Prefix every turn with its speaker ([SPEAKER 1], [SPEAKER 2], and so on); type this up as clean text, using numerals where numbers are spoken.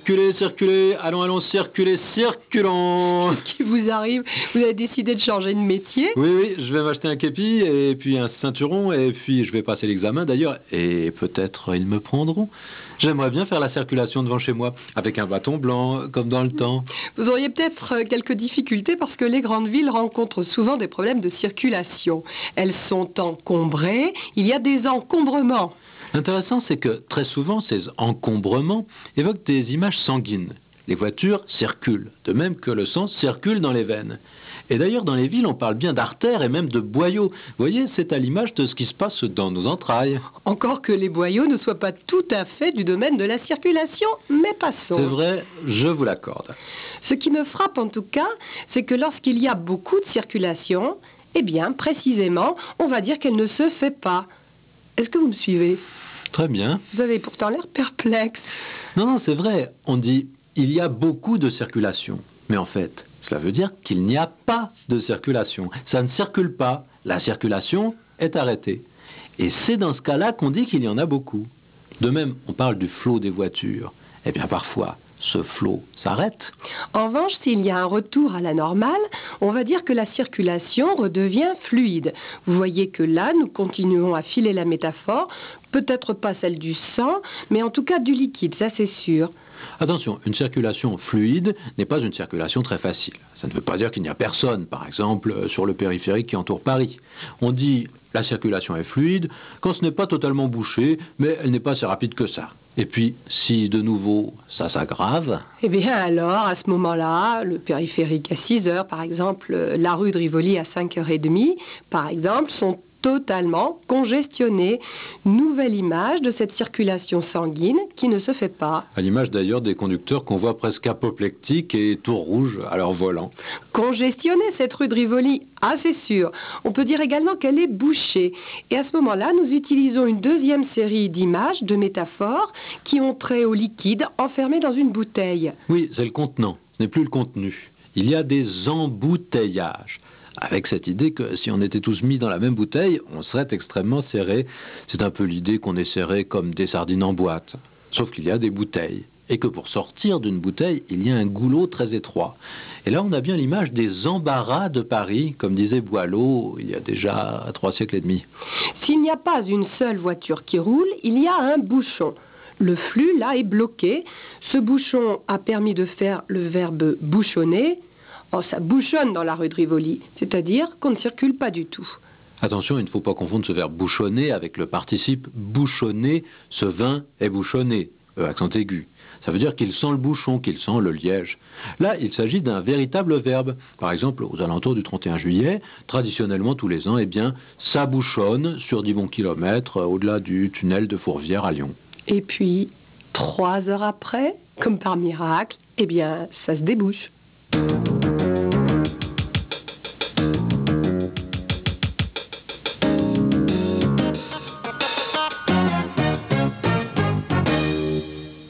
[SPEAKER 1] Circulez, circulez, allons, allons, circulez, circulons.
[SPEAKER 2] Qu'est-ce qui vous arrive? Vous avez décidé de changer de métier?
[SPEAKER 1] Oui, oui, je vais m'acheter un képi et puis un ceinturon et puis je vais passer l'examen d'ailleurs et peut-être ils me prendront. J'aimerais bien faire la circulation devant chez moi avec un bâton blanc comme dans le temps.
[SPEAKER 2] Vous auriez peut-être quelques difficultés parce que les grandes villes rencontrent souvent des problèmes de circulation. Elles sont encombrées, il y a des encombrements.
[SPEAKER 1] L'intéressant, c'est que très souvent, ces encombrements évoquent des images sanguines. Les voitures circulent, de même que le sang circule dans les veines. Et d'ailleurs, dans les villes, on parle bien d'artères et même de boyaux. Vous voyez, c'est à l'image de ce qui se passe dans nos entrailles.
[SPEAKER 2] Encore que les boyaux ne soient pas tout à fait du domaine de la circulation, mais passons.
[SPEAKER 1] C'est vrai, je vous l'accorde.
[SPEAKER 2] Ce qui me frappe en tout cas, c'est que lorsqu'il y a beaucoup de circulation, eh bien, précisément, on va dire qu'elle ne se fait pas. Est-ce que vous me suivez?
[SPEAKER 1] Très bien.
[SPEAKER 2] Vous avez pourtant l'air perplexe.
[SPEAKER 1] Non, non, c'est vrai. On dit il y a beaucoup de circulation. Mais en fait, cela veut dire qu'il n'y a pas de circulation. Ça ne circule pas. La circulation est arrêtée. Et c'est dans ce cas-là qu'on dit qu'il y en a beaucoup. De même, on parle du flot des voitures. Eh bien, parfois, ce flot s'arrête.
[SPEAKER 2] En revanche, s'il y a un retour à la normale, on va dire que la circulation redevient fluide. Vous voyez que là, nous continuons à filer la métaphore, peut-être pas celle du sang, mais en tout cas du liquide, ça c'est sûr.
[SPEAKER 1] Attention, une circulation fluide n'est pas une circulation très facile. Ça ne veut pas dire qu'il n'y a personne, par exemple, sur le périphérique qui entoure Paris. On dit la circulation est fluide quand ce n'est pas totalement bouché, mais elle n'est pas si rapide que ça. Et puis, si de nouveau ça s'aggrave...
[SPEAKER 2] Eh bien alors, à ce moment-là, le périphérique à 6 heures, par exemple, la rue de Rivoli à 5h30, par exemple, sont totalement congestionnés. Nouvelle image de cette circulation sanguine qui ne se fait pas.
[SPEAKER 1] À l'image d'ailleurs des conducteurs qu'on voit presque apoplectiques et tout rouges à leur volant.
[SPEAKER 2] Congestionnée, cette rue de Rivoli, ah c'est sûr. On peut dire également qu'elle est bouchée. Et à ce moment-là, nous utilisons une deuxième série d'images, de métaphores, qui ont trait au liquide enfermé dans une bouteille.
[SPEAKER 1] Oui, c'est le contenant, ce n'est plus le contenu. Il y a des emboutteillages. Avec cette idée que si on était tous mis dans la même bouteille, on serait extrêmement serré. C'est un peu l'idée qu'on est serré comme des sardines en boîte. Sauf qu'il y a des bouteilles. Et que pour sortir d'une bouteille, il y a un goulot très étroit. Et là, on a bien l'image des embarras de Paris, comme disait Boileau il y a déjà 3 siècles et demi.
[SPEAKER 2] S'il n'y a pas une seule voiture qui roule, il y a un bouchon. Le flux, là, est bloqué. Ce bouchon a permis de faire le verbe bouchonner. Oh, ça bouchonne dans la rue de Rivoli, c'est-à-dire qu'on ne circule pas du tout.
[SPEAKER 1] Attention, il ne faut pas confondre ce verbe bouchonner avec le participe bouchonner. Ce vin est bouchonné, accent aigu. Ça veut dire qu'il sent le bouchon, qu'il sent le liège. Là, il s'agit d'un véritable verbe. Par exemple, aux alentours du 31 juillet, traditionnellement tous les ans, eh bien, ça bouchonne sur 10 bons kilomètres au-delà du tunnel de Fourvière à Lyon.
[SPEAKER 2] Et puis, 3 heures après, comme par miracle, eh bien, ça se débouche.